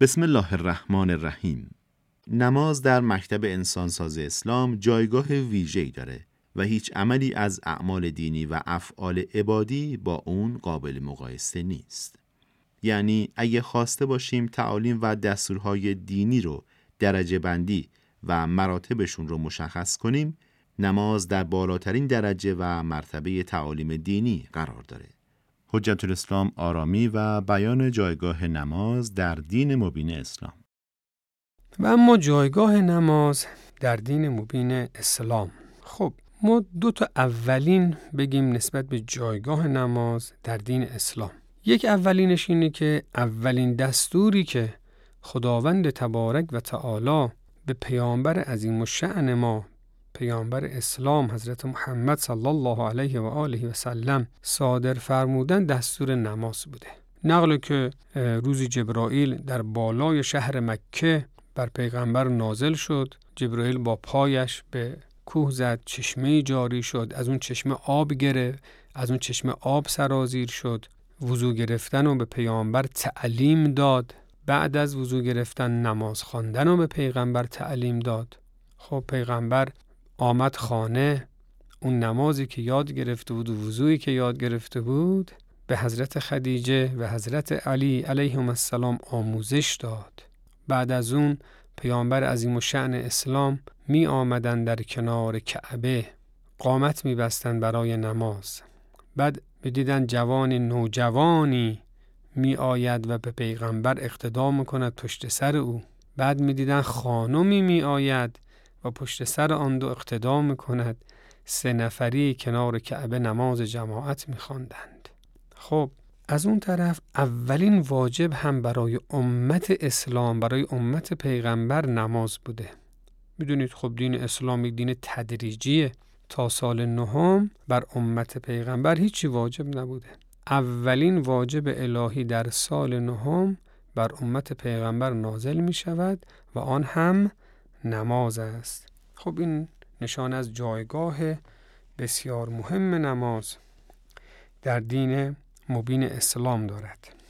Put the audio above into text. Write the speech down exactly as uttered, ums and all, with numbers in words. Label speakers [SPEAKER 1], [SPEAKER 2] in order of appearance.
[SPEAKER 1] بسم الله الرحمن الرحیم. نماز در مکتب انسانساز اسلام جایگاه ویژه‌ای داره و هیچ عملی از اعمال دینی و افعال عبادی با اون قابل مقایسه نیست. یعنی اگه خواسته باشیم تعالیم و دستورهای دینی رو درجه بندی و مراتبشون رو مشخص کنیم، نماز در بالاترین درجه و مرتبه تعالیم دینی قرار داره. حجت الاسلام آرامی و بیان جایگاه نماز در دین مبین اسلام.
[SPEAKER 2] و اما جایگاه نماز در دین مبین اسلام. خب ما دو تا اولین بگیم نسبت به جایگاه نماز در دین اسلام. یک اولینش اینه که اولین دستوری که خداوند تبارک و تعالی به پیامبر عظیم الشأن ما، پیامبر اسلام حضرت محمد صلی الله علیه و آله و سلم صادر فرمودن دستور نماز بوده. نقل که روزی جبرائیل در بالای شهر مکه بر پیغمبر نازل شد، جبرائیل با پایش به کوه زد، چشمه جاری شد، از اون چشمه آب گرفت، از اون چشمه آب سرازیر شد، وضو گرفتن رو به پیامبر تعلیم داد، بعد از وضو گرفتن نماز خواندن رو به پیغمبر تعلیم داد. خب پیغمبر آمد خانه، اون نمازی که یاد گرفته بود و وضویی که یاد گرفته بود به حضرت خدیجه و حضرت علی علیهم السلام آموزش داد. بعد از اون پیامبر عظیم الشأن اسلام می آمدن در کنار کعبه، قامت می بستن برای نماز. بعد بدیدن جوان نوجوانی می آید و به پیغمبر اقتدا می کند پشت سر او. بعد می دیدن خانمی می آید و پشت سر آن دو اقتدا می کند. سه نفری کنار کعبه نماز جماعت می خواندند. خب از اون طرف اولین واجب هم برای امت اسلام، برای امت پیغمبر نماز بوده. میدونید خب دین اسلام یک دین تدریجیه. تا سال نهم بر امت پیغمبر هیچی واجب نبوده. اولین واجب الهی در سال نهم بر امت پیغمبر نازل می شود و آن هم نماز است. خب این نشان از جایگاه بسیار مهم نماز در دین مبین اسلام دارد.